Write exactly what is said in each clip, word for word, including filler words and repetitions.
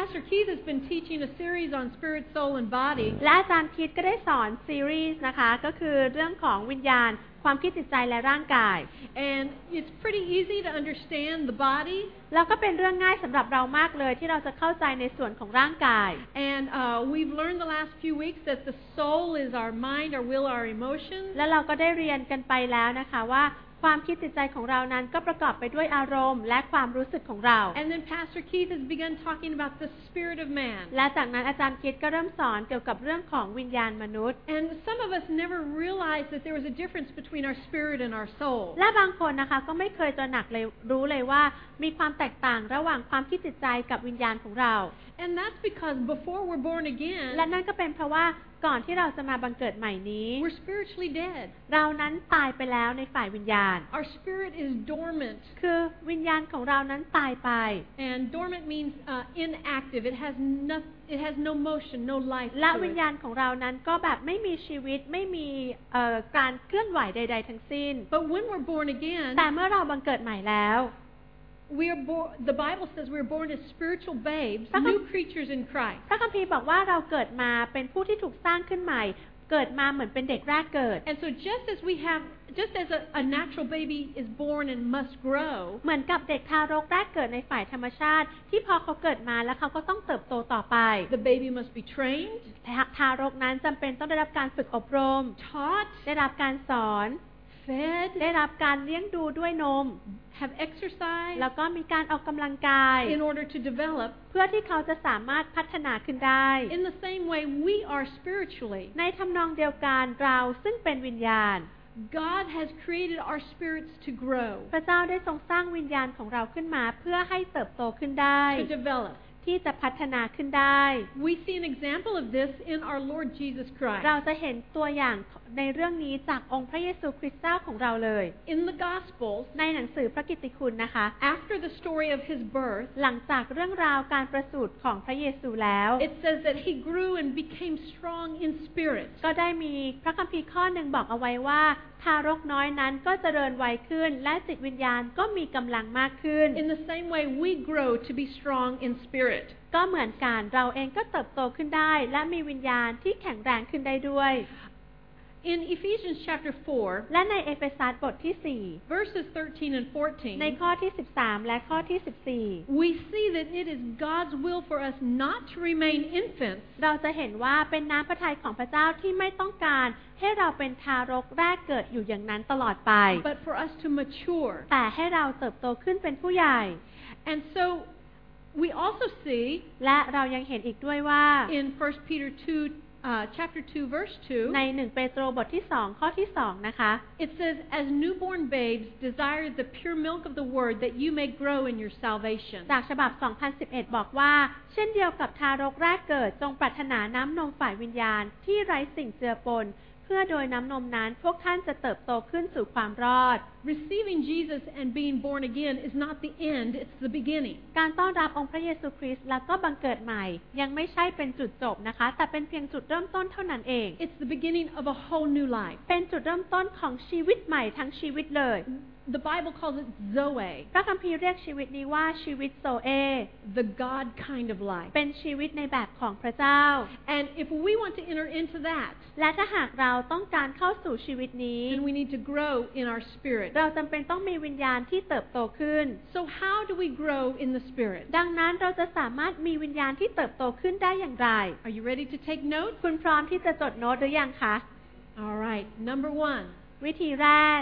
Pastor Keith has been teaching a series on spirit, soul, and body. และอาจารย์คีธก็ได้สอนซีรีส์นะคะก็คือเรื่องของวิญญาณความคิดจิตใจและร่างกาย And it's pretty easy to understand the body. แล้วก็เป็นเรื่องง่ายสำหรับเรามากเลยที่เราจะเข้าใจในส่วนของร่างกาย And uh, we've learned the last few weeks that the soul is our mind, our will, our emotions. และเราก็ได้เรียนกันไปแล้วนะคะว่าความคิดจิตใจของเรานั้นก็ประกอบไปด้วยอารมณ์และความรู้สึกของเรา And then Pastor Keith has begun talking about the spirit of man. และจากนั้นอาจารย์คิดก็เริ่มสอนเกี่ยวกับเรื่องของวิญญาณมนุษย์ And some of us never realized that there was a difference between our spirit and our soul. และบางคนนะคะก็ไม่เคยตระหนักเลยรู้เลยว่ามีความแตกต่างระหว่างความคิดจิตใจกับวิญญาณของเรา And that's because before we're born again, และนั่นก็เป็นเพราะว่าก่อนที่เราจะมาบังเกิดใหม่นี้ we're spiritually dead. เรานั้นตายไปแล้วในฝ่ายวิญญาณ Our spirit is dormant. คือวิญญาณของเรานั้นตายไป And dormant means uh, inactive. It has no, it has no motion, no life. และ to วิญ it. ญาณของเรานั้นก็แบบไม่มีชีวิตไม่มีเอ่อการเคลื่อนไหวใดๆทั้งสิ้น But when we're born again, แต่เมื่อเราบังเกิดใหม่แล้ว we are born. The Bible says we're born as spiritual babes, พระคัม new creatures in Christ. พระคัมภีร์บอกว่าเราเกิดมาเป็นผู้ที่ถูกสร้างขึ้นใหม่เกิดมาเหมือนเป็นเด็กแรกเกิด And so just as we have, just as a, a natural baby is born and must grow, เหมือนกับเด็กทารกแรกเกิดในฝ่ายธรรมชาติที่พอเขาเกิดมาแล้วเขาก็ต้องเติบโตต่อไป the baby must be trained, ทารกนั้นจำเป็นต้องได้รับการฝึกอบรม taught, ได้รับการสอน fed, ได้รับการเลี้ยงดูด้วยนม have exercise แล้วก็มีการออกกำลังกาย in order to develop. เพื่อที่เขาจะสามารถพัฒนาขึ้นได้ In the same way, we are spiritually. ในทำนองเดียวกันเราซึ่งเป็นวิญญาณ God has created our spirits to grow, พระเจ้าได้ทรงสร้างวิญญาณของเราขึ้นมาเพื่อให้เติบโตขึ้นได้ to develop. ที่จะพัฒนาขึ้นได้ We see an example of this in our Lord Jesus Christ. เราจะเห็นตัวอย่างในเรื่องนี้จากองค์พระเยซูคริสต์เจ้าของเราเลย In the Gospels, ในหนังสือพระกิตติคุณนะคะ after the story of his birth, หลังจากเรื่องราวการประสูติของพระเยซูแล้ว it says that he grew and became strong in spirit. ก็ได้มีพระคัมภีร์ข้อหนึ่งบอกเอาไว้ว่าทารกน้อยนั้นก็เจริญวัยขึ้นและจิตวิญญาณก็มีกำลังมากขึ้น In the same way, we grow to be strong in spirit. ก็เหมือนกันเราเองก็เติบโตขึ้นได้และมีวิญญาณที่แข็งแรงขึ้นได้ด้วย In Ephesians chapter four, และในเอเฟซัสบทที่สี่ verses thirteen and ใน fourteen, ข้อที่สิบสามและข้อที่สิบสี่ we see that it is God's will for us not to remain infants, เราจะเห็นว่าเป็นน้ำพระทัยของพระเจ้าที่ไม่ต้องการให้เราเป็นทารกแรกเกิดอยู่อย่างนั้นตลอดไป but for us to mature. แต่ให้เราเติบโตขึ้นเป็นผู้ใหญ่ And so we also see และเรายังเห็นอีกด้วยว่า in First Peter two, uh, chapter two, verse two, ในหนึ่งเปโตรบทที่สองข้อที่สองนะคะ it says, as newborn babes, desire the pure milk of the word that you may grow in your salvation. จากฉบับ สองพันสิบเอ็ด บอกว่าเช่นเดียวกับทารกแรกเกิดจงปรารถนาน้ำนมฝ่ายวิญญาณที่ไร้สิ่งเจือปนเพื่อโดยน้ำนมนั้นพวกท่านจะเติบโตขึ้นสู่ความรอด Receiving Jesus and being born again is not the end, it's the beginning. การต้อนรับองค์พระเยซูคริสต์แล้วก็บังเกิดใหม่ยังไม่ใช่เป็นจุดจบนะคะแต่เป็นเพียงจุดเริ่มต้นเท่านั้นเอง It's the beginning of a whole new life. เป็นจุดเริ่มต้นของชีวิตใหม่ทั้งชีวิตเลย The Bible calls it Zoe, พระคัมภีร์เรียกชีวิตนี้ว่าชีวิตโซเอ the God kind of life. เป็นชีวิตในแบบของพระเจ้า And if we want to enter into that, และถ้าหากเราต้องการเข้าสู่ชีวิตนี้ then we need to grow in our spirit. เราจำเป็นต้องมีวิญญาณที่เติบโตขึ้น So how do we grow in the spirit? ดังนั้นเราจะสามารถมีวิญญาณที่เติบโตขึ้นได้อย่างไร Are you ready to take notes? คุณพร้อมที่จะจดโน้ตหรือยังคะ All right. Number one, วิธีแรก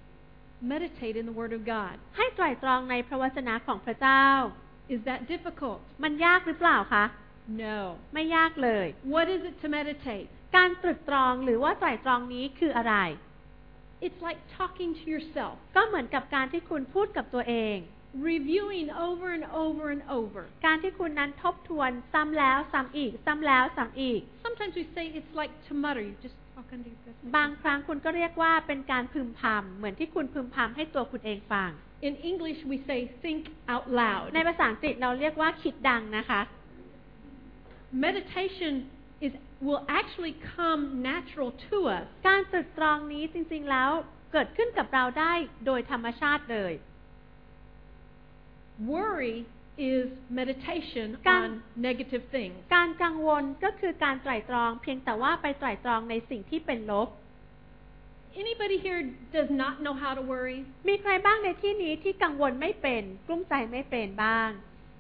meditate in the Word of God. ให้ไตร่ตรองในพระวจนะของพระเจ้า Is that difficult? มันยากหรือเปล่าคะ No. ไม่ยากเลย What is it to meditate? การตรึกตรองหรือว่าไตร่ตรองนี้คืออะไร It's like talking to yourself, ก็เหมือนกับการที่คุณพูดกับตัวเอง reviewing over and over and over. การที่คุณนั้นทบทวนซ้ำแล้วซ้ำอีกซ้ำแล้วซ้ำอีก Sometimes we say it's like to mutter. You just talk under your breath. บางครั้งคุณก็เรียกว่าเป็นการพึมพำเหมือนที่คุณพึมพำให้ตัวคุณเองฟัง In English, we say think out loud. ในภาษาอังกฤษเราเรียกว่าคิดดังนะคะ Meditation is will actually come natural to us. การตรึกตรองนี้จริงๆแล้วเกิดขึ้นกับเราได้โดยธรรมชาติเลย Worry is meditation on negative things. การกังวลก็คือการไตร่ตรองเพียงแต่ว่าไปไตร่ตรองในสิ่งที่เป็นลบ Anybody here does not know how to worry? มีใครบ้างในที่นี้ที่กังวลไม่เป็นกลุ้มใจไม่เป็นบ้าง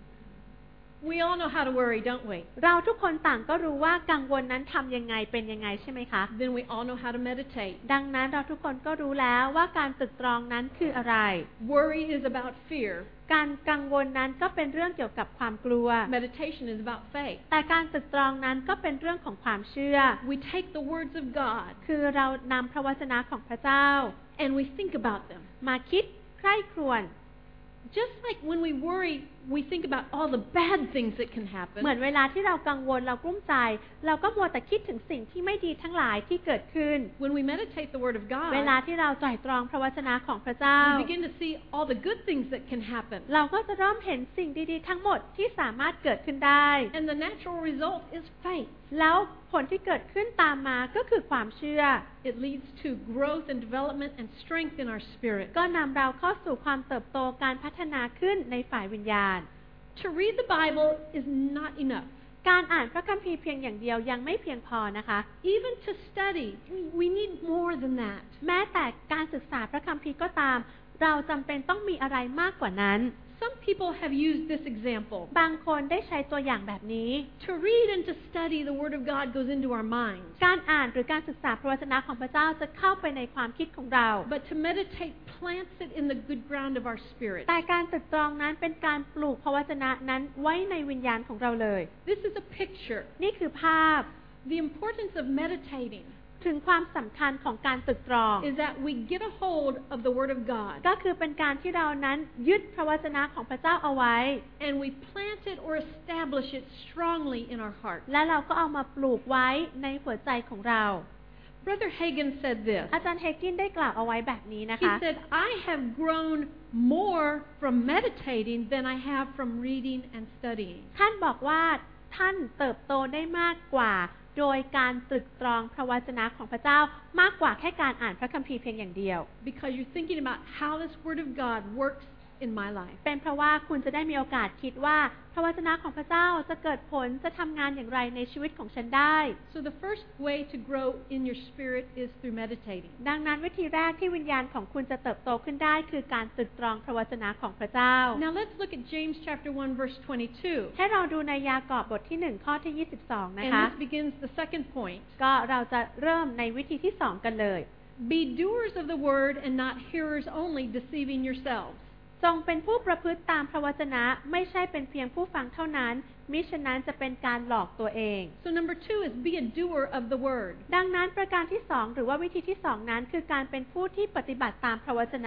We all know how to worry, don't we? เราทุกคนต่างก็รู้ว่ากังวลนั้นทำยังไงเป็นยังไงใช่ไหมคะ Then we all know how to meditate. ดังนั้นเราทุกคนก็รู้แล้วว่าการตรึกตรองนั้นคืออะไร Worry is about fear. การกังวลนั้นก็เป็นเรื่องเกี่ยวกับความกลัว Meditation is about faith. แต่การตรึกตรองนั้นก็เป็นเรื่องของความเชื่อ We take the words of God คือเรานำพระวจนะของพระเจ้า and we think about them. มาคิดใคร่ครวญ Just like when we worry, we think about all the bad things that can happen. เหมือนเวลาที่เรากังวลเรากลุ้มใจเราก็มัวแต่คิดถึงสิ่งที่ไม่ดีทั้งหลายที่เกิดขึ้น When we meditate the Word of God, เวลาที่เราไตร่ตรองพระวจนะของพระเจ้า we begin to see all the good things that can happen. เราก็จะเริ่มเห็นสิ่งดีๆทั้งหมดที่สามารถเกิดขึ้นได้ And the natural result is faith. แล้วผลที่เกิดขึ้นตามมาก็คือความเชื่อ It leads to growth and development and strength in our spirit. ก็นำเราเข้าสู่ความเติบโตการพัฒนาขึ้นในฝ่ายวิญญาณ To read the Bible is not enough. การอ่านพระคัมภีร์เพียงอย่างเดียวยังไม่เพียงพอนะคะ Even to study, we, we need more than that. แม้แต่การศึกษาพระคัมภีร์ก็ตามเราจำเป็นต้องมีอะไรมากกว่านั้น Some people have used this example. บางคนได้ใช้ตัวอย่างแบบนี้ To read and to study the Word of God goes into our minds. การอ่านหรือการศึกษาพระวจนะของพระเจ้าจะเข้าไปในความคิดของเรา But to meditate plants it in the good ground of our spirit. แต่การตรึกตรองนั้นเป็นการปลูกพระวจนะนั้นไว้ในวิญญาณของเราเลย This is a picture. นี่คือภาพ The importance of meditating ถึงความสำคัญของการตรึกตรอง is that we get a hold of the Word of God ก็คือเป็นการที่เรานั้นยึดพระวจนะของพระเจ้าเอาไว้ and we plant it or establish it strongly in our heart. และเราก็เอามาปลูกไว้ในหัวใจของเรา Brother Hagin said this. อาจารย์เฮกินได้กล่าวเอาไว้แบบนี้นะ He คะ said, I have grown more from meditating than I have from reading and studying. ท่านบอกว่าท่านเติบโตได้มากกว่าโดยการตรึกตรองพระวจนะของพระเจ้ามากกว่าแค่การอ่านพระคัมภีร์เพียงอย่างเดียว Because you're thinking about how this Word of God works in my life. เป็นเพราะว่าคุณจะได้มีโอกาสคิดว่าพระวจนะของพระเจ้าจะเกิดผลจะทำงานอย่างไรในชีวิตของฉันได้ So the first way to grow in your spirit is through meditating. ดังนั้นวิธีแรกที่วิญญาณของคุณจะเติบโตขึ้นได้คือการตรึกตรองพระวจนะของพระเจ้า Now let's look at James chapter one verse twenty-two. ให้เราดูในยากอบบทที่หนึ่งข้อที่ยี่สิบสองนะ And คะ this begins the second point. ก็เราจะเริ่มในวิธีที่สองกันเลย Be doers of the word and not hearers only, deceiving yourselves. จงเป็นผู้ประพฤติตามพระวจนะไม่ใช่เป็นเพียงผู้ฟังเท่านั้นมิฉะนั้นจะเป็นการหลอกตัวเอง So number two is be a doer of the word. ดังนั้นประการที่สองหรือว่าวิธีที่สองนั้นคือการเป็นผู้ที่ปฏิบัติตามพระวจนะ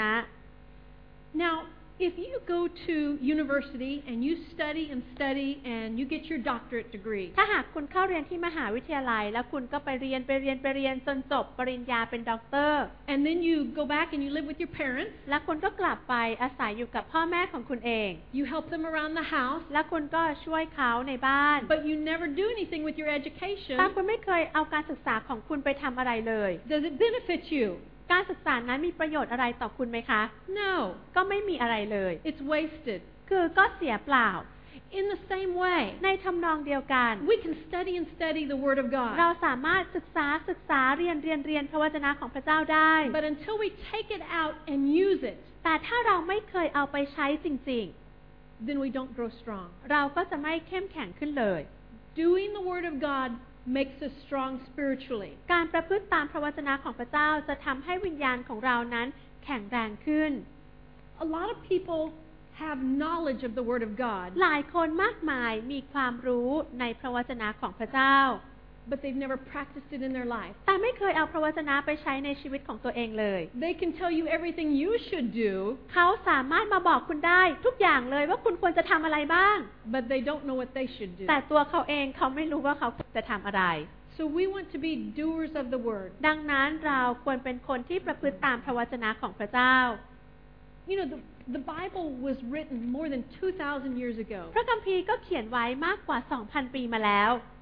Now, if you go to university and you study and study and you get your doctorate degree, ถ้าหากคุณเข้าเรียนที่มหาวิทยาลัยแล้วคุณก็ไปเรียนไปเรียนไปเรียนจนจบปริญญาเป็นด็อกเตอร์ and then you go back and you live with your parents, แล้วคุณก็กลับไปอาศัยอยู่กับพ่อแม่ของคุณเอง you help them around the house, แล้วคุณก็ช่วยเขาในบ้าน but you never do anything with your education, แต่คุณไม่เคยเอาการศึกษาของคุณไปทำอะไรเลย does it benefit you? การศึกษานั้นมีประโยชน์อะไรต่อคุณไหมคะ No, ก็ไม่มีอะไรเลย it's wasted. คือก็เสียเปล่า In the same way, ในทำนองเดียวกัน we can study and study the Word of เรา God, สามารถศึกษาศึกษาเรียนเรียนเรียนพระวจนะของพระเจ้าได้ but until we take it out and use it, แต่ถ้าเราไม่เคยเอาไปใช้จริง then we don't grow strong. ๆ เราก็จะไม่เข้มแข็งขึ้นเลย Doing the Word of God makes us strong spiritually. การประพฤติตามพระวจนะของพระเจ้าจะทำให้วิญญาณของเรานั้นแข็งแรงขึ้น A lot of people have knowledge of the Word of God, หลายคนมากมายมีความรู้ในพระวจนะของพระเจ้า but they've never practiced it in their life. แต่ไม่เคยเอาพระวจนะไปใช้ในชีวิตของตัวเองเลย They can tell you everything you should do, เขาสามารถมาบอกคุณได้ทุกอย่างเลยว่าคุณควรจะทำอะไรบ้าง but they don't know what they should do. แต่ตัวเขาเองเขาไม่รู้ว่าเขาควรจะทำอะไร So we want to be doers of the Word. ดังนั้นเราควรเป็นคนที่ประพฤติตามพระวจนะของพระเจ้า You know, the, the Bible was written more than two thousand years ago. พระคัมภีร์ก็เขียนไว้มากกว่า สองพัน ปีมาแล้ว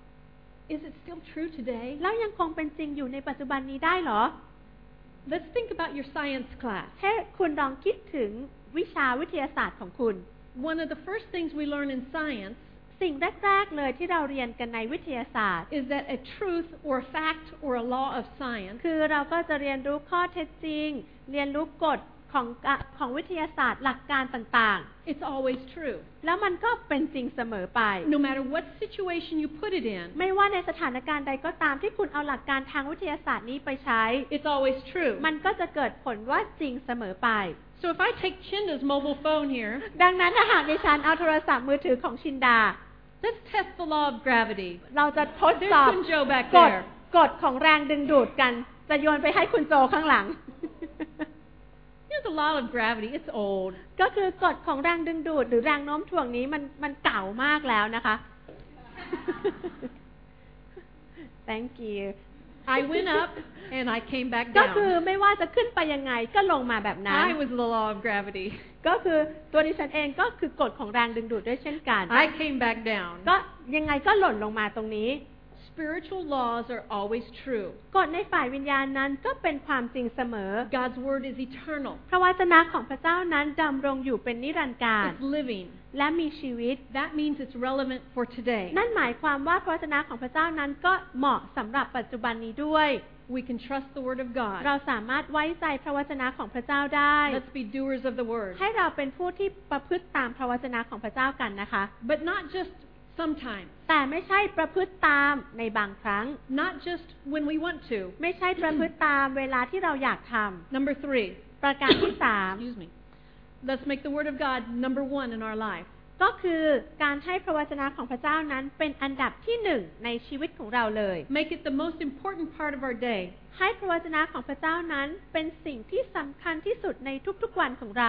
Is it still true today? แล้วยังคงเป็นจริงอยู่ในปัจจุบันนี้ได้เหรอ Let's think about your science class. ให้คุณลองคิดถึงวิชาวิทยาศาสตร์ของคุณ one of the first things we learn in science สิ่งแรกๆเลยที่เราเรียนกันในวิทยาศาสตร์ is that a truth or a fact or a law of science คือเราก็จะเรียนรู้ข้อเท็จจริงเรียนรู้กฎของของวิทยาศาสตร์หลักการต่างๆ It's always true แล้วมันก็เป็นจริงเสมอไป No matter what situation you put it in ไม่ว่าในสถานการณ์ใดก็ตามที่คุณเอาหลักการทางวิทยาศาสตร์นี้ไปใช้ It's always true มันก็จะเกิดผลว่าจริงเสมอไป So if I take Chinda's mobile phone here ดังนั้นถ้าหากดิฉันเอาโทรศัพท์มือถือของชินดา Let's test the law of gravity เราจะทดสอบ There's Kunjo back กฎ there กฎของแรงดึงดูดกันจะโยนไปให้คุณโจข้างหลัง You know the law of gravity it's old ก็คือกฎของแรงดึงดูดหรือแรงโน้มถ่วงนี้มันมันเก่ามากแล้วนะคะ Thank you I went up and I came back ก็คือ down ไม่ว่าจะขึ้นไปยังไงก็ลงมาแบบนั้น I was the law of gravity ก็คือตัวดิฉันเองก็คือกฎของแรงดึงดูดด้วยเช่นกัน I came back down ก็ยังไงก็หล่นลงมาตรงนี้ Spiritual laws are always true กฎในฝ่ายวิญญาณนั้นก็เป็นความจริงเสมอ God's word is eternal พระวจนะของพระเจ้านั้นดำรงอยู่เป็นนิรันดร์กาล It's living และมีชีวิต That means it's relevant for today นั่นหมายความว่าพระวจนะของพระเจ้านั้นก็เหมาะสำหรับปัจจุบันนี้ด้วย We can trust the word of God เราสามารถไว้ใจพระวจนะของพระเจ้าได้ Let's be doers of the word ให้เราเป็นผู้ที่ประพฤติตามพระวจนะของพระเจ้ากันนะคะ But not just sometimes แต่ไม่ใช่ประพฤติตามในบางครั้ง Not just when we want to ไม่ใช่ประพฤติตามเวลาที่เราอยากทำ Number three ประการที่สาม Excuse me Let's make the word of God number one in our life ก็คือการให้พระวจนะของพระเจ้านั้นเป็นอันดับที่หนึ่งในชีวิตของเราเลย Make it the most important part of our day ให้พระวจนะของพระเจ้านั้นเป็นสิ่งที่สำคัญที่สุดในทุกๆวันของเรา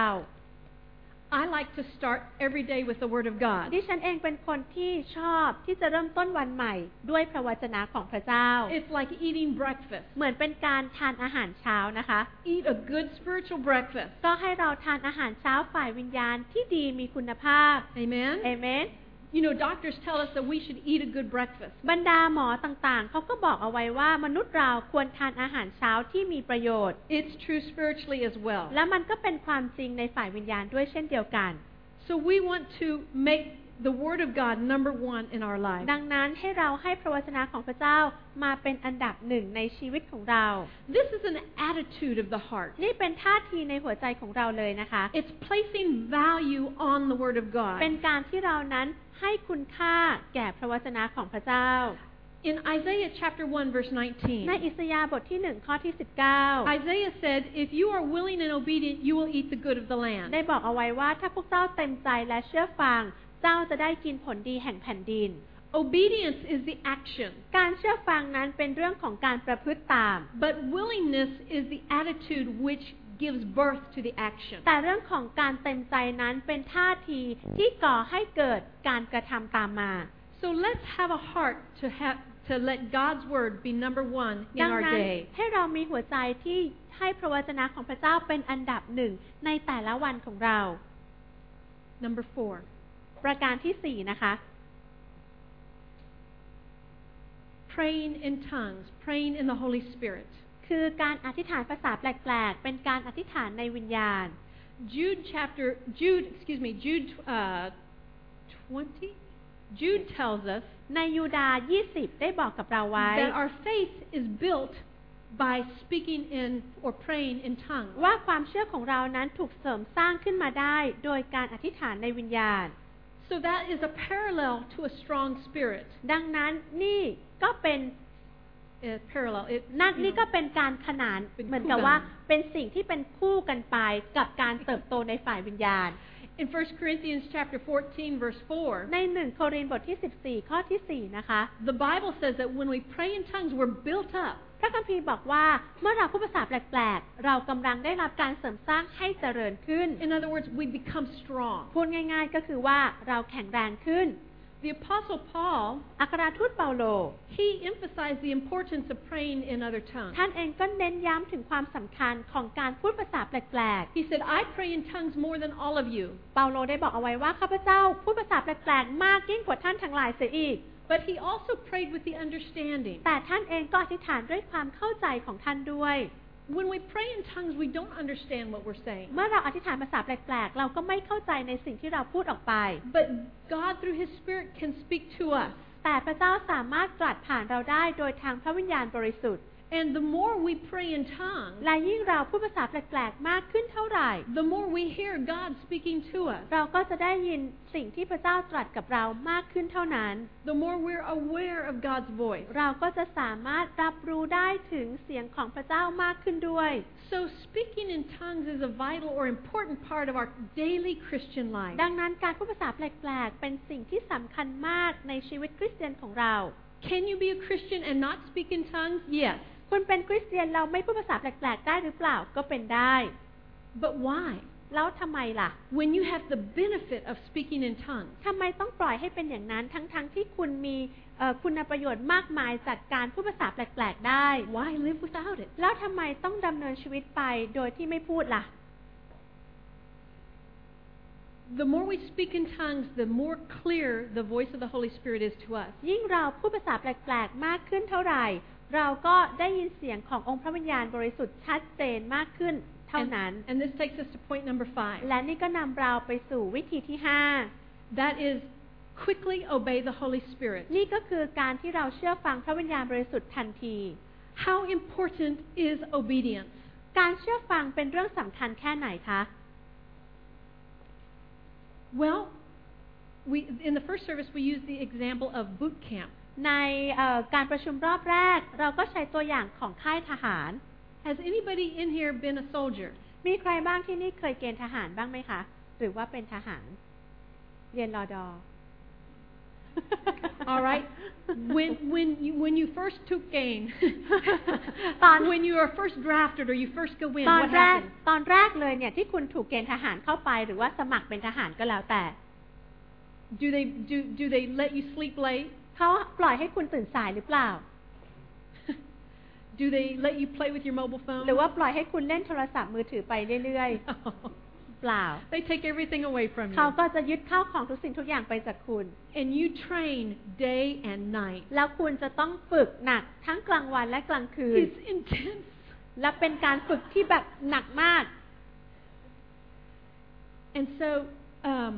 I like to start every day with the word of God ดิฉันเองเป็นคนที่ชอบที่จะเริ่มต้นวันใหม่ด้วยพระวจนะของพระเจ้า It's like eating breakfast เหมือนเป็นการทานอาหารเช้านะคะ Eat a good spiritual breakfast ก็ให้เราทานอาหารเช้าฝ่ายวิญญาณที่ดีมีคุณภาพ Amen Amen You know doctors tell us that we should eat a good breakfast บรรดาหมอต่างๆเขาก็บอกเอาไว้ว่ามนุษย์เราควรทานอาหารเช้าที่มีประโยชน์ It's true spiritually as well และมันก็เป็นความจริงในฝ่ายวิญญาณด้วยเช่นเดียวกัน So we want to make the word of God number one in our life ดังนั้นให้เราให้พระวจนะของพระเจ้ามาเป็นอันดับหนึ่งในชีวิตของเรา This is an attitude of the heart นี่เป็นท่าทีในหัวใจของเราเลยนะคะ It's placing value on the word of God เป็นการที่เรานั้นให้คุณค่าแก่พระวจนะของพระเจ้า In Isaiah chapter one verse nineteen ในอิสยาห์บทที่หนึ่งข้อที่สิบเก้า Isaiah said if you are willing and obedient you will eat the good of the land ได้บอกเอาไว้ว่าถ้าพวกเจ้าเต็มใจและเชื่อฟังเจ้าจะได้กินผลดีแห่งแผ่นดิน Obedience is the action การเชื่อฟังนั้นเป็นเรื่องของการประพฤติตาม But willingness is the attitude which gives birth to the action แต่เรื่องของการเต็มใจนั้นเป็นท่าทีที่ก่อให้เกิดการกระทำตามมา So let's have a heart to have to let God's word be number one in ดัง our นั้น day ให้เรามีหัวใจที่ให้พระวจนะของพระเจ้าเป็นอันดับหนึ่งในแต่ละวันของเรา Number four ประการที่สี่นะคะ Praying in tongues praying in the Holy Spirit คือการอธิษฐานภาษาแปลกๆเป็นการอธิษฐานในวิญญาณ Jude chapter Jude excuse me Jude uh, twenty Jude tells us ในยูดาห์ยี่สิบได้บอกกับเราไว้ that our faith is built by speaking in or praying in tongues ว่าความเชื่อของเรานั้นถูกเสริมสร้างขึ้นมาได้โดยการอธิษฐานในวิญญาณ So that is a parallel to a strong spirit ดังนั้นนี่ก็เป็น uh, parallel it นั่น you นี่ know, ก็เป็นการขนานเป็นคู่เหมือนกับว่าเป็นสิ่งที่เป็นคู่กันไปกับการเติบโตในฝ่ายวิญญาณ In First Corinthians chapter fourteen verse four ในหนึ่งโครินธ์บทที่สิบสี่ข้อที่สี่นะคะ The Bible says that when we pray in tongues we're built up พระคัมภีร์บอกว่าเมื่อเราพูดภาษาแปลกๆเรากำลังได้รับการเสริมสร้างให้เจริญขึ้น In other words we become strong พูดง่ายๆก็คือว่าเราแข็งแรงขึ้น The Apostle Paul อัครทูตเปาโล he emphasized the importance of praying in other tongues ท่านเองก็เน้นย้ำถึงความสำคัญของการพูดภาษาแปลก He said I pray in tongues more than all of you ๆ เปาโลได้บอกเอาไว้ว่าข้าพเจ้าพูดภาษาแปลกๆมากยิ่งกว่าท่านทั้งหลายเสียอีก But he also prayed with the understanding แต่ท่านเองก็อธิษฐานด้วยความเข้าใจของท่านด้วย when we pray in tongues, we don't understand what we're saying. เมื่อเราอธิษฐานภาษาแปลกๆเราก็ไม่เข้าใจในสิ่งที่เราพูดออกไป But God, through His Spirit, can speak to us. แต่พระเจ้าสามารถตรัสผ่านเราได้โดยทางพระวิญญาณบริสุทธิ์ And the more we pray in tongues, และยิ่งเราพูดภาษาแปลกๆมากขึ้นเท่าไหร่ the more we hear God speaking to us. เราก็จะได้ยินสิ่งที่พระเจ้าตรัสกับเรามากขึ้นเท่านั้น The more we're aware of God's voice. เราก็จะสามารถรับรู้ได้ถึงเสียงของพระเจ้ามากขึ้นด้วย So speaking in tongues is a vital or important part of our daily Christian life. ดังนั้นการพูดภาษาแปลกๆเป็นสิ่งที่สำคัญมากในชีวิตคริสเตียนของเรา Can you be a Christian and not speak in tongues? Yes. คุณเป็นคริสเตียนเราไม่พูดภาษาแปลกๆได้หรือเปล่าก็เป็นได้ But why? แล้วทำไมล่ะ When you have the benefit of speaking in tongues. ทำไมต้องปล่อยให้เป็นอย่างนั้นทั้งๆที่คุณมีเอ่อคุณประโยชน์มากมายจากการพูดภาษาแปลกๆได้ Why live without it? แล้วทำไมต้องดำเนินชีวิตไปโดยที่ไม่พูดล่ะ The more we speak in tongues, the more clear the voice of the Holy Spirit is to us. ยิ่งเราพูดภาษาแปลกๆมากขึ้นเท่าไหร่เราก็ได้ยินเสียงขององค์พระวิญญาณบริสุทธิ์ชัดเจนมากขึ้นเท่านั้น And, and this takes us to point number five. และนี่ก็นำเราไปสู่วิธีที่ห้า That is, quickly obey the Holy Spirit. นี่ก็คือการที่เราเชื่อฟังพระวิญญาณบริสุทธิ์ทันที How important is obedience? การเชื่อฟังเป็นเรื่องสำคัญแค่ไหนคะ Well, we, in the first service we used the example of boot camp. ในการประชุมรอบแรกเราก็ใช้ตัวอย่างของค่ายทหาร Has anybody in here been a soldier? มีใครบ้างที่นี่เคยเกณฑ์ทหารบ้างไหมคะหรือว่าเป็นทหารเรียนรอดอ All right. When when you when you first took gain, ตอน when you were first drafted or you first go in, ตอน what แรก happened? ตอนแรกเลยเนี่ยที่คุณถูกเกณฑ์ทหารเข้าไปหรือว่าสมัครเป็นทหารก็แล้วแต่ Do they do do they let you sleep late? เขาปล่อยให้คุณตื่นสายหรือเปล่า Do they let you play with your mobile phone? หรือว่าปล่อยให้คุณเล่นโทรศัพท์มือถือไปเรื่อยๆ เปล่า They take everything away from เขา you. ก็จะยึดข้าวของทุกสิ่งทุกอย่างไปจากคุณ And you train day and night. แล้วคุณจะต้องฝึกหนักทั้งกลางวันและกลางคืน It's intense. และเป็นการฝึกที่แบบหนักมาก And so, um,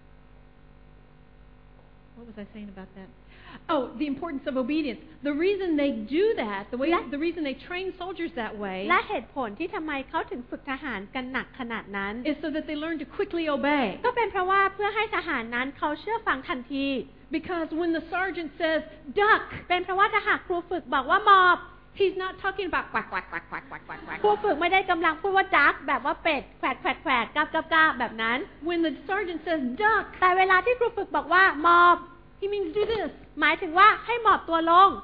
what was I saying about that? Oh, the importance of obedience. The reason they do that, the way, the reason they train soldiers that way, และเหตุผลที่ทำไมเขาถึงฝึกทหารกันหนักขนาดนั้น is so that they learn to quickly obey. ก็เป็นเพราะว่าเพื่อให้ทหารนั้นเขาเชื่อฟังทันที Because when the sergeant says, duck, เป็นเพราะว่าถ้าหากครูฝึกบอกว่าหมอบ he's not talking about quack, quack, quack, quack, quack, quack, quack. ครูฝึกไม่ได้กำลังพูดว่าดักแบบว่าเป็ดแขวดแขวดแขวดกาบกาบกาบแบบนั้น When the sergeant says, duck, แต่เวลาที่ครูฝึกบอกว่าหมอบ he means do this. หมายถึงว่าให้หมอบตัวลง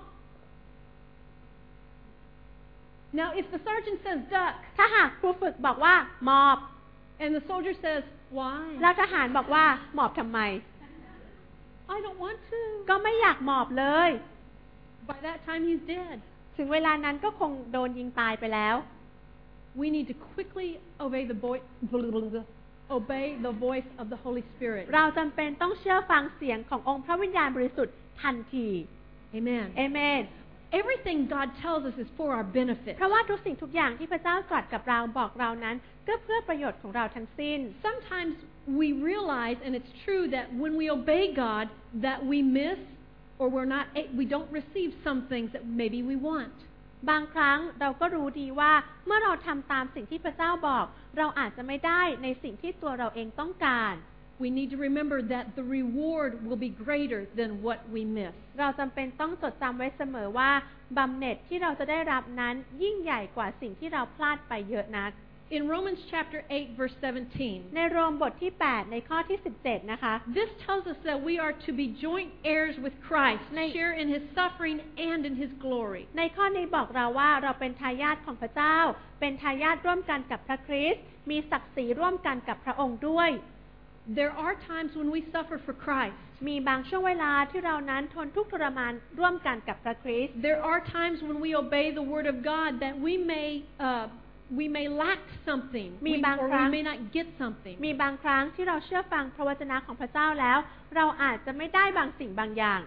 Now, if the sergeant says, duck, ถ้าหากครูฝึกบอกว่าหมอบ and the soldier says, why? แล้วทหารบอกว่าหมอบทำไม I don't want to. ก็ไม่อยากหมอบเลย By that time, he's dead. ถึงเวลานั้นก็คงโดนยิงตายไปแล้ว We need to quickly obey the voice, obey the voice of the Holy Spirit. เราจำเป็นต้องเชื่อฟังเสียงขององค์พระวิญญาณบริสุทธิ์ทันที Amen. เอเมน Everything God tells us is for our benefit. เพราะว่าทุกสิ่งทุกอย่างที่พระเจ้าตรัสกับเราบอกเรานั้นก็เพื่อประโยชน์ของเราทั้งสิ้น Sometimes we realize, and it's true, that when we obey God, that we miss or we're not, we don't receive some things that maybe we want. บางครั้งเราก็รู้ดีว่าเมื่อเราทำตามสิ่งที่พระเจ้าบอกเราอาจจะไม่ได้ในสิ่งที่ตัวเราเองต้องการ We need to remember that the reward will be greater than what we miss. เราจำเป็นต้องจดจำไว้เสมอว่าบำเหน็จที่เราจะได้รับนั้นยิ่งใหญ่กว่าสิ่งที่เราพลาดไปเยอะนัก In Romans chapter eight, verse seventeen, ในโรมบทที่แปดในข้อที่สิบเจ็ดนะคะ this tells us that we are to be joint heirs with Christ, share in His suffering and in His glory. ในข้อนี้บอกเราว่าเราเป็นทายาทของพระเจ้าเป็นทายาทร่วมกันกับพระคริสต์มีศักดิ์ศรีร่วมกันกับพระองค์ด้วย There are times when we suffer for Christ. มีบางช่วงเวลาที่เรานั้นทนทุกข์ทรมานร่วมกันกับพระคริสต์ There are times when we obey the word of God that we may uh, we may lack something, มี we, บาง or ครั้ we ง may not get something. มีบางครั้งที่เราเชื่อฟังพระวจนะของพระเจ้าแล้วเราอาจจะไม่ได้บางสิ่งบางอย่าง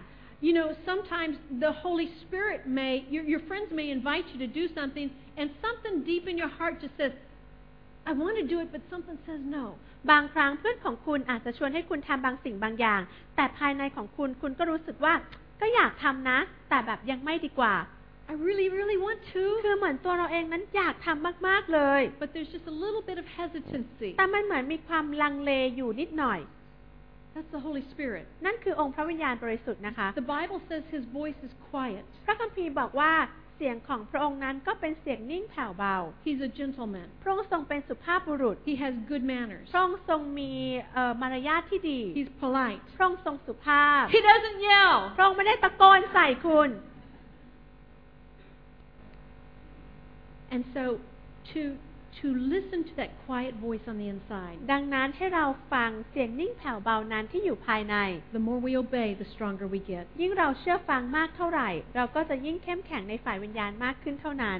You know, sometimes the Holy Spirit may, your, your friends may invite you to do something, and something deep in your heart just says, I want to do it, but something says no. บางครั้งเพื่อนของคุณอาจจะชวนให้คุณทำบางสิ่งบางอย่างแต่ภายในของคุณคุณก็รู้สึกว่าก็อยากทำนะแต่แบบยังไม่ดีกว่า I really, really want to. คือเหมือนตัวเราเองนั้นอยากทำมากๆเลย But there's just a little bit of hesitancy. แต่มันเหมือนมีความลังเลอยู่นิดหน่อย That's the Holy Spirit. นั่นคือองค์พระวิญญาณบริสุทธิ์นะคะ The Bible says His voice is quiet. พระคัมภีร์บอกว่าเสียงของพระองค์นั้นก็เป็นเสียงนิ่งแผ่วเบา He's a gentleman. พระองค์ทรงเป็นสุภาพบุรุษ He has good manners. พระองค์ทรงมีเอ่อมารยาทที่ดี He's polite. พระองค์ทรงสุภาพ He doesn't yell. พระองค์ไม่ได้ตะโกนใส่คุณ And so to to listen to that quiet voice on the inside. ดังนั้นให้เราฟังเสียงนิ่งแผ่วเบานั้นที่อยู่ภายใน The more we obey, the stronger we get. ยิ่งเราเชื่อฟังมากเท่าไหร่เราก็จะยิ่งเข้มแข็งในฝ่ายวิญญาณมากขึ้นเท่านั้น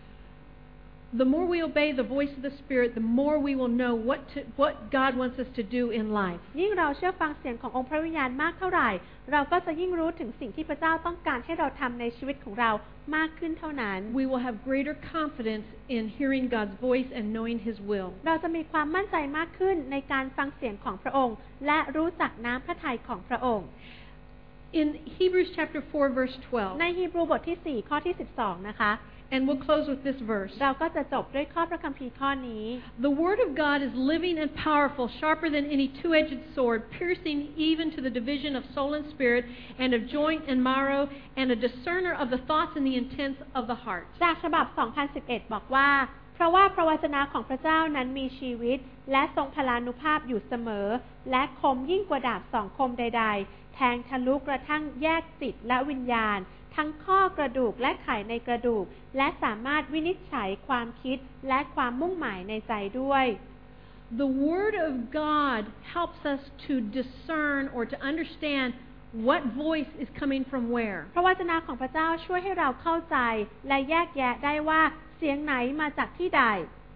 The more we obey the voice of the Spirit, the more we will know what to, what God wants us to do in life. ยิ่งเราเชื่อฟังเสียงขององค์พระวิญญาณมากเท่าไหร่เราก็จะยิ่งรู้ถึงสิ่งที่พระเจ้าต้องการให้เราทำในชีวิตของเรามากขึ้นเท่านั้น We will have greater confidence in hearing God's voice and knowing His will. เราจะมีความมั่นใจมากขึ้นในการฟังเสียงของพระองค์และรู้จักน้ำพระทัยของพระองค์ In Hebrews chapter four verse twelve. ในฮีบรูบทที่สี่ข้อที่สิบสองนะคะ And we'll close with this verse. เราก็จะจบด้วยข้อพระคัมภีร์ข้อนี้ The word of God is living and powerful, sharper than any two-edged sword, piercing even to the division of soul and spirit, and of joint and marrow, and a discerner of the thoughts and the intents of the heart. จากฉบับ สองพันสิบเอ็ด บอกว่าเพราะว่าพระวจนะของพระเจ้านั้นมีชีวิตและทรงพลานุภาพอยู่เสมอและคมยิ่งกว่าดาบสองคมใดๆแทงทะลุกระทั่งแยกจิตและวิญญาณทั้งข้อกระดูกและไขในกระดูกและสามารถวินิจฉัยความคิดและความมุ่งหมายในใจด้วย The word of God helps us to discern or to understand what voice is coming from where. พระวจนะของพระเจ้าช่วยให้เราเข้าใจและแยกแยะได้ว่าเสียงไหนมาจากที่ใด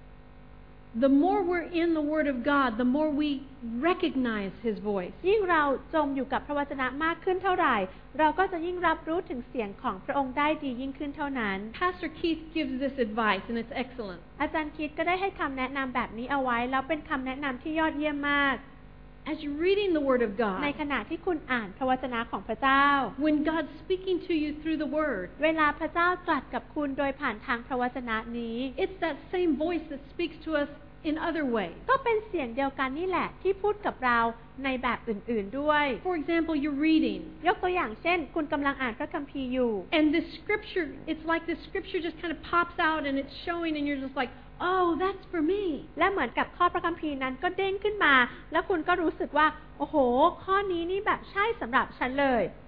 The more we're in the Word of God, the more we recognize His voice. ยิ่งเราจมอยู่กับพระวจนะมากขึ้นเท่าไหร่เราก็จะยิ่งรับรู้ถึงเสียงของพระองค์ได้ดียิ่งขึ้นเท่านั้น Pastor Keith gives this advice, and it's excellent. อาจารย์คิดก็ได้ให้คำแนะนำแบบนี้เอาไว้แล้วเป็นคำแนะนำที่ยอดเยี่ยมมาก As you're reading the Word of ใน God, ขณะที่คุณอ่านพระวจนะของพระเจ้า when God's speaking to you through the Word, เวลาพระเจ้าตรัสกับคุณโดยผ่านทางพระวจนะนี้ it's that same voice that speaks to us in other ways. ก็เป็นเสียงเดียวกันนี่แหละที่พูดกับเราในแบบอื่นๆด้วย For example, you're reading, ยกตัวอย่างเช่นคุณกำลังอ่านพระคัมภีร์อยู่ and the scripture, it's like the scripture just kind of pops out and it's showing, and you're just like, oh, that's for me. และเหมือนกับข้อพระคัมภีร์นั้นก็เด้งขึ้นมา แล้วคุณก็รู้สึกว่าโอ้โหข้อนี้นี่แบบใช่สำหรับฉันเลย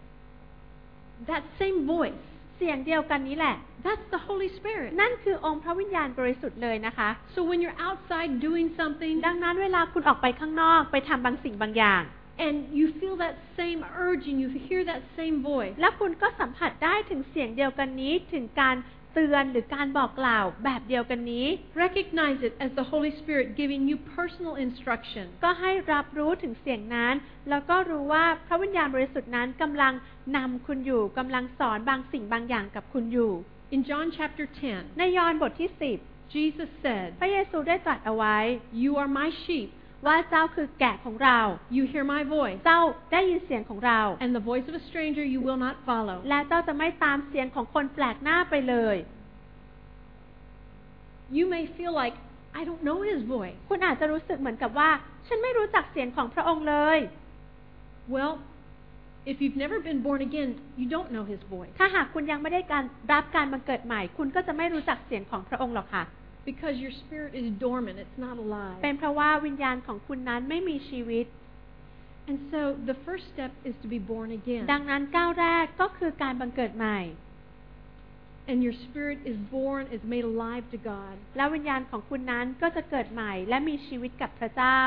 That same voice, เสียงเดียวกันนี้แหละ that's the Holy Spirit. นั่นคือองค์พระวิญญาณบริสุทธิ์เลยนะคะ So when you're outside doing something, ดังนั้นเวลาคุณออกไปข้างนอกไปทำบางสิ่งบางอย่าง and you feel that same urge and you hear that same voice, และคุณก็สัมผัสได้ถึงเสียงเดียวกันนี้ถึงการเตือนหรือการบอกกล่าวแบบเดียวกันนี้ recognize it as the Holy Spirit giving you personal instruction. ก็ให้รับรู้ถึงเสียงนั้นแล้วก็รู้ว่าพระวิญญาณบริสุทธิ์นั้นกำลังนำคุณอยู่กำลังสอนบางสิ่งบางอย่างกับคุณอยู่ In John chapter ten, ในยอห์นบทที่สิบ Jesus said, พระเยซูได้ตรัสเอาไว้ you are my sheep. ว่าเจ้าคือแกะของเรา You hear my voice, เจ้าได้ยินเสียงของเรา and the voice of a stranger you will not follow. และเจ้าจะไม่ตามเสียงของคนแปลกหน้าไปเลย You may feel like, I don't know His voice. คุณอาจจะรู้สึกเหมือนกับว่าฉันไม่รู้จักเสียงของพระองค์เลย Well, if you've never been born again, you don't know His voice. ถ้าหากคุณยังไม่ได้การรับการบังเกิดใหม่คุณก็จะไม่รู้จักเสียงของพระองค์หรอกค่ะ Because your spirit is dormant, it's not alive. เป็นเพราะว่าวิญญาณของคุณนั้นไม่มีชีวิต And so the first step is to be born again. ดังนั้นก้าวแรกก็คือการบังเกิดใหม่ And your spirit is born, is made alive to God. และวิญญาณของคุณนั้นก็จะเกิดใหม่และมีชีวิตกับพระเจ้า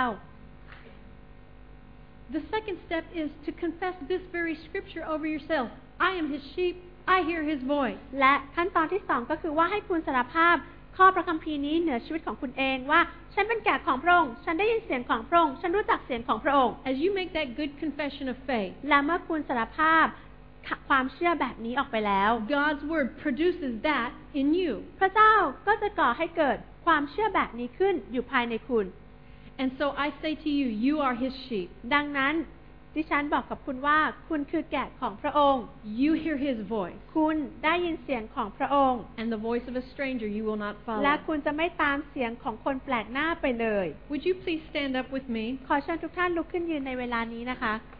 The second step is to confess this very scripture over yourself. I am His sheep, I hear His voice. และขั้นตอนที่สองก็คือว่าให้คุณสารภาพข้อพระคัมภีร์นี้เหนือชีวิตของคุณเองว่าฉันเป็นแกะของพระองค์ฉันได้ยินเสียงของพระองค์ฉันรู้จักเสียงของพระองค์ As you make that good confession of faith, และเมื่อคุณสารภาพความเชื่อแบบนี้ออกไปแล้ว God's word produces that in you. พระเจ้าก็จะก่อให้เกิดความเชื่อแบบนี้ขึ้นอยู่ภายในคุณ And so I say to you, you are his sheep. ดังนั้นดิฉันบอกกับคุณว่าคุณคือแกะของพระองค์ You hear his voice. คุณได้ยินเสียงของพระองค์ And the voice of a stranger you will not และ follow. คุณจะไม่ตามเสียงของคนแปลกหน้าไปเลย Would you please stand up with me? ขอเชิญทุกท่านลุกขึ้นยืนในเวลานี้นะคะ